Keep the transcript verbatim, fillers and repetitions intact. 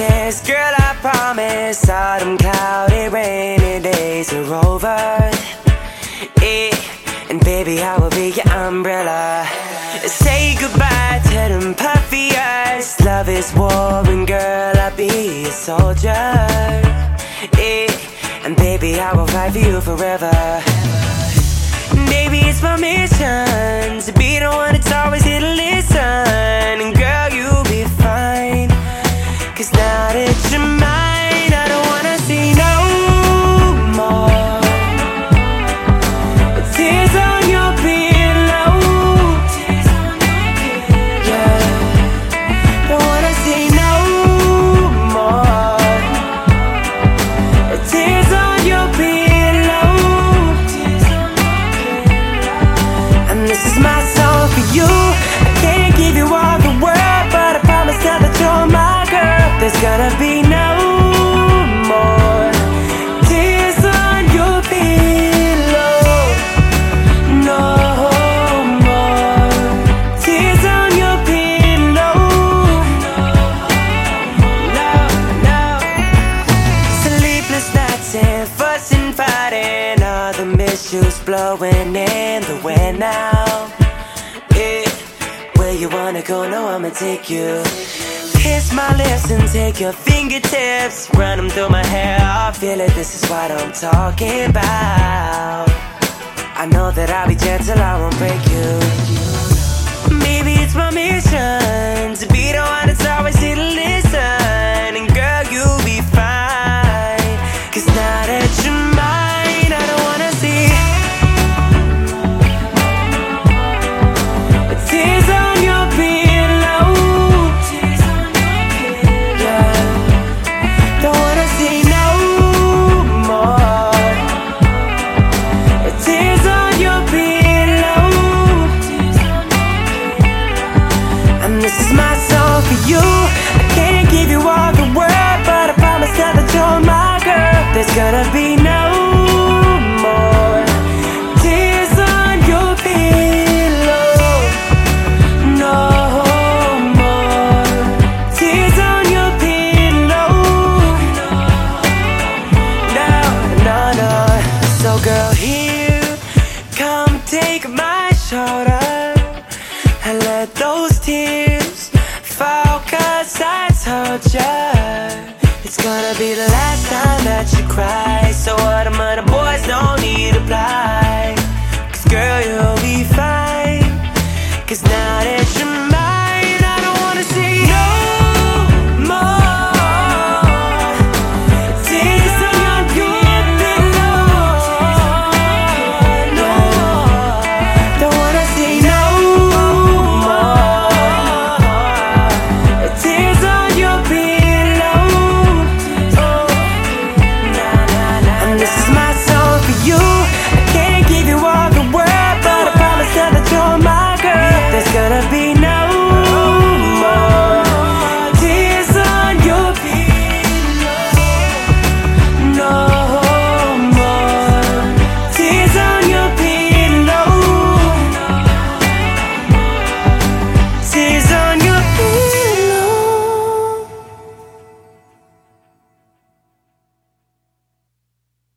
chances, girl, I promise autumn cloudy rainy days are over. Yeah, and baby, I will be your umbrella. Say goodbye to them puffy eyes. Love is war and girl, I'll be a soldier. Yeah, and baby, I will fight for you forever. Baby, it's my mission to be the one that's always here to listen. And girl, you'll be fine, 'cause now that you're mine, I don't wanna see no more tears on your pillow. Yeah, don't wanna see no more tears on your pillow. And this is my song for you. I can't give you all the world, but I promise now that you're my girl. There's gonna be no more tears on your pillow. No more tears on your pillow. No, no. Sleepless nights and fussing, fighting, all the issues blowing in the wind now. Yeah, where you wanna go? No, I'ma take you. Kiss my lips and take your fingertips, run them through my hair. I feel it, this is what I'm talking about. I know that I'll be gentle, I won't break you. Maybe it's my mission to be the one that's always here to listen. And girl, you'll be fine, 'cause now that you're mine, I don't wanna see tears on your pillow. Yeah, don't wanna see no more tears on your pillow. And this is my song for you. I can't give you all the world, but I promise now that you're my girl. There's gonna be no more tears on your pillow. No more tears on your pillow. No, no, no. So girl, here, come take my shoulder and let those tears fall, 'cause I told ya it's gonna be the last time that you cry. So what am I, the boys don't need to apply, 'cause girl, you'll be fine, 'cause now that you're